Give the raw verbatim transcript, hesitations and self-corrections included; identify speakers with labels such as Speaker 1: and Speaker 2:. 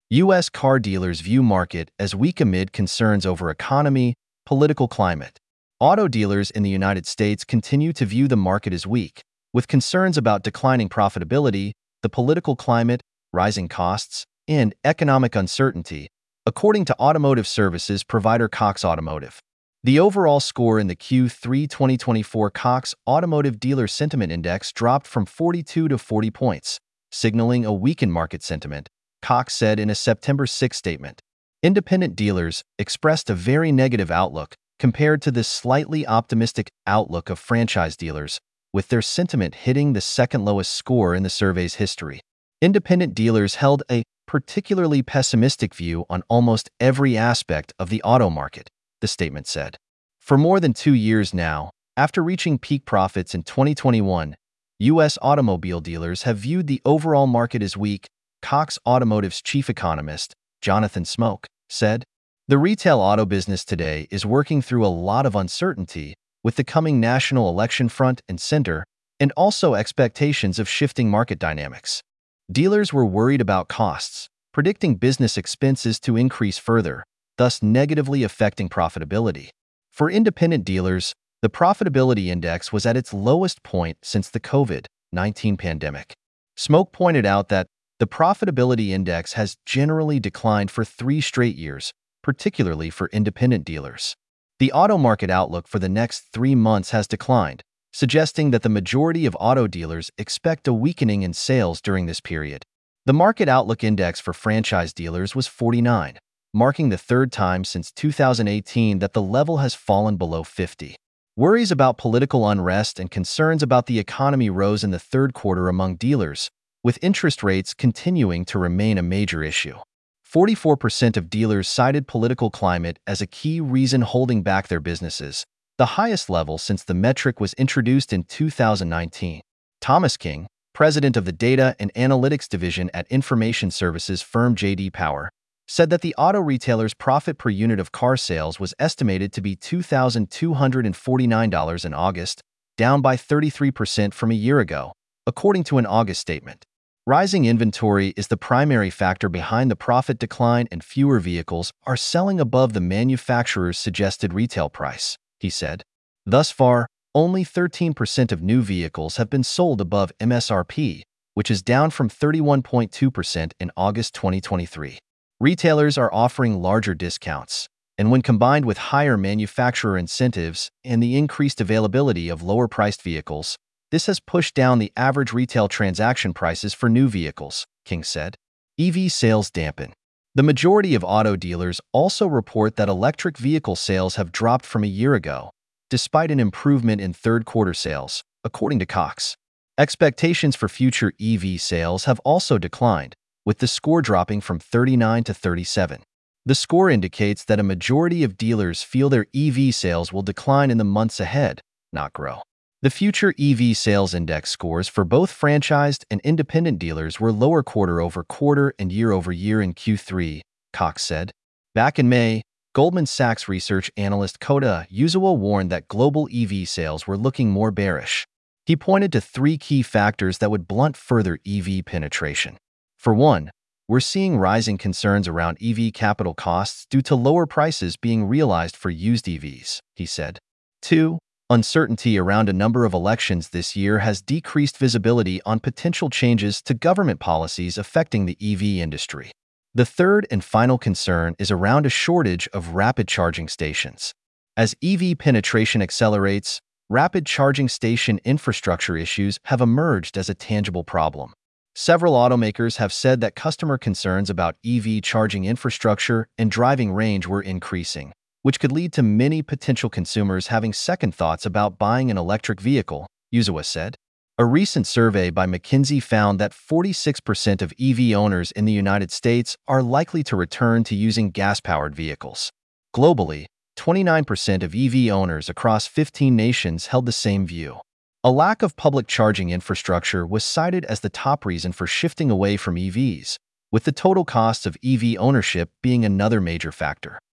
Speaker 1: U S car dealers view market as weak amid concerns over economy, political climate. Auto dealers in the United States continue to view the market as weak, with concerns about declining profitability, the political climate, rising costs, and economic uncertainty, according to automotive services provider Cox Automotive. The overall score in the Q three twenty twenty-four Cox Automotive Dealer Sentiment Index dropped from forty-two to forty points, signaling a weakened market sentiment, Cox said in a September sixth statement. Independent dealers expressed a very negative outlook compared to the slightly optimistic outlook of franchise dealers, with their sentiment hitting the second lowest score in the survey's history. Independent dealers held a particularly pessimistic view on almost every aspect of the auto market, the statement said. For more than two years now, after reaching peak profits in twenty twenty-one, U S automobile dealers have viewed the overall market as weak, Cox Automotive's chief economist, Jonathan Smoke, said. The retail auto business today is working through a lot of uncertainty with the coming national election front and center, and also expectations of shifting market dynamics. Dealers were worried about costs, predicting business expenses to increase further, thus negatively affecting profitability. For independent dealers, the profitability index was at its lowest point since the COVID nineteen pandemic. Smoke pointed out that the profitability index has generally declined for three straight years, particularly for independent dealers. The auto market outlook for the next three months has declined, suggesting that the majority of auto dealers expect a weakening in sales during this period. The market outlook index for franchise dealers was forty-nine, marking the third time since two thousand eighteen that the level has fallen below fifty. Worries about political unrest and concerns about the economy rose in the third quarter among dealers, with interest rates continuing to remain a major issue. forty-four percent of dealers cited political climate as a key reason holding back their businesses, the highest level since the metric was introduced in two thousand nineteen. Thomas King, president of the Data and Analytics Division at information services firm J D Power, said that the auto retailer's profit per unit of car sales was estimated to be two thousand two hundred forty-nine dollars in August, down by thirty-three percent from a year ago, according to an August statement. Rising inventory is the primary factor behind the profit decline, and fewer vehicles are selling above the manufacturer's suggested retail price, he said. Thus far, only thirteen percent of new vehicles have been sold above M S R P, which is down from thirty-one point two percent in August twenty twenty-three. Retailers are offering larger discounts, and when combined with higher manufacturer incentives and the increased availability of lower-priced vehicles, this has pushed down the average retail transaction prices for new vehicles, King said. E V sales dampen. The majority of auto dealers also report that electric vehicle sales have dropped from a year ago, despite an improvement in third-quarter sales, according to Cox. Expectations for future E V sales have also declined, with the score dropping from thirty-nine to thirty-seven. The score indicates that a majority of dealers feel their E V sales will decline in the months ahead, not grow. The future E V sales index scores for both franchised and independent dealers were lower quarter-over-quarter and year-over-year in Q three, Cox said. Back in May, Goldman Sachs research analyst Kota Uzawa warned that global E V sales were looking more bearish. He pointed to three key factors that would blunt further E V penetration. For one, we're seeing rising concerns around E V capital costs due to lower prices being realized for used E Vs, he said. Two, uncertainty around a number of elections this year has decreased visibility on potential changes to government policies affecting the E V industry. The third and final concern is around a shortage of rapid charging stations. As E V penetration accelerates, rapid charging station infrastructure issues have emerged as a tangible problem. Several automakers have said that customer concerns about E V charging infrastructure and driving range were increasing, which could lead to many potential consumers having second thoughts about buying an electric vehicle, Uzawa said. A recent survey by McKinsey found that forty-six percent of E V owners in the United States are likely to return to using gas-powered vehicles. Globally, twenty-nine percent of E V owners across fifteen nations held the same view. A lack of public charging infrastructure was cited as the top reason for shifting away from E Vs, with the total cost of E V ownership being another major factor.